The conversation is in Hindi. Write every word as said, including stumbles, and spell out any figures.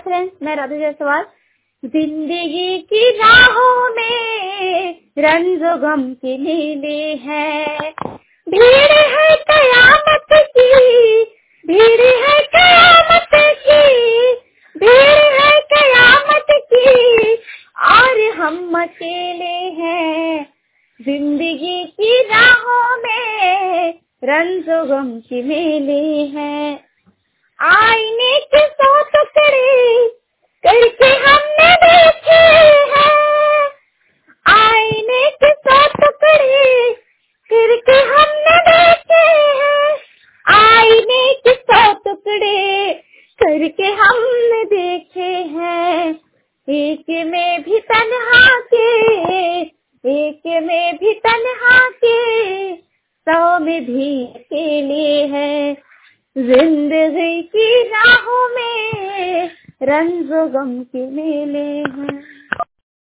फ्रेंड्स, मैं राधे जायसवाल। जिंदगी की राहों में रंजो गम के मेले हैं, भीड़ है कयामत की, भीड़ है कयामत की, भीड़ है कयामत की, और हम अकेले हैं। जिंदगी की राहों में रंजो गम के मेले हैं। आईने के सौ टुकड़े करके हमने देखे हैं, आईने के सौ टुकड़े करके हमने देखे हैं, आईने के सौ टुकड़े करके हमने देखे हैं। एक में भी तन्हा के, एक में भी तन्हा के, सौ में भी अकेले हैं। जिंदगी की राहों में रंजो गम के मेले हैं।